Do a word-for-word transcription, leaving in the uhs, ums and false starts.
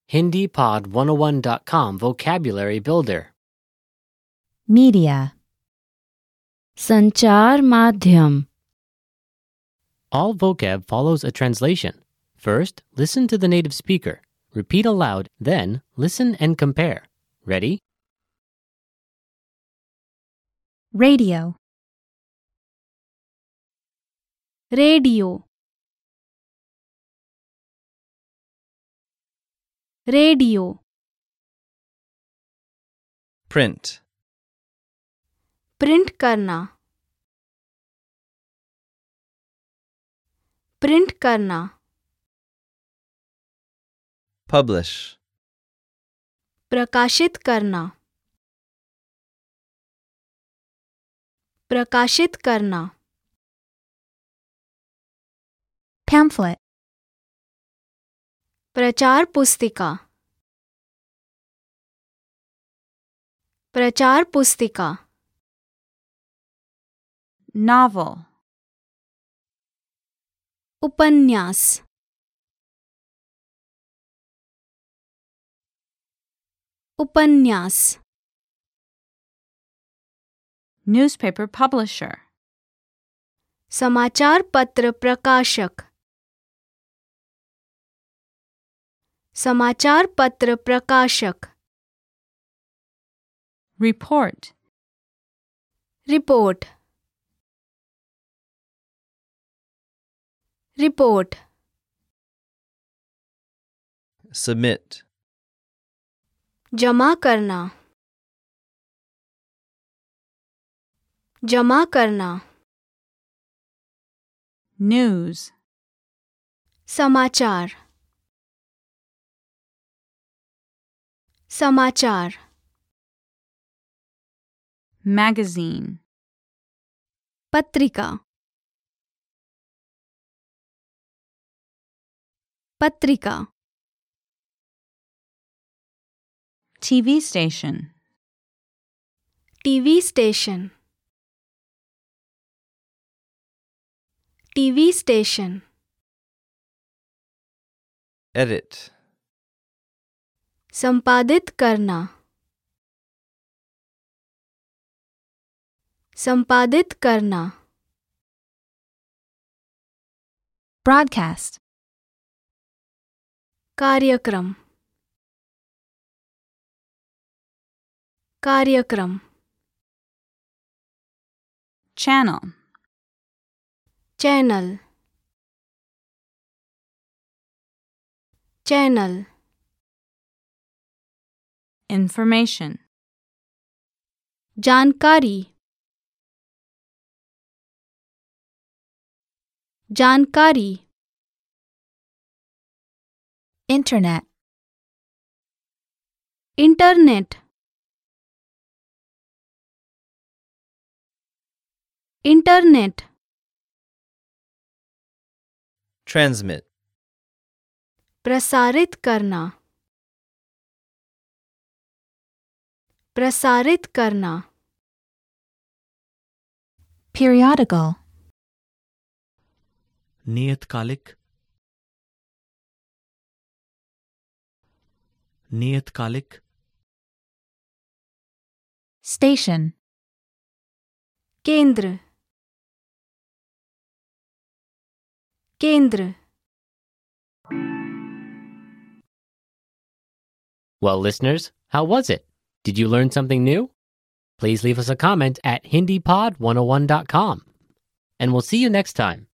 Hindi Pod one oh one dot com Vocabulary Builder. Media. संचार माध्यम. All vocab follows a translation. First, listen to the native speaker. Repeat aloud, then listen and compare. Ready? Radio. Radio. Radio. Print. Print करना. Print करना. Publish. प्रकाशित करना. प्रकाशित करना. Pamphlet. प्रचार पुस्तिका. प्रचार पुस्तिका. Novel. उपन्यास. उपन्यास. Newspaper publisher. समाचार पत्र प्रकाशक. समाचार पत्र प्रकाशक. Report. रिपोर्ट. रिपोर्ट. Submit. जमा करना. जमा करना. News. समाचार. समाचार. Magazine. पत्रिका. पत्रिका. T V station. TV station. TV station. Edit. संपादित करना. संपादित करना. Broadcast. कार्यक्रम. कार्यक्रम. Channel. चैनल. चैनल. Information. जानकारी. जानकारी. Internet. इंटरनेट. इंटरनेट. Transmit. प्रसारित करना. प्रसारित करना. Periodical. नियतकालिक. नियतकालिक. Station. केंद्र. केंद्र. Well, listeners, how was it? Did you learn something new? Please leave us a comment at hindi pod one oh one dot com. And we'll see you next time.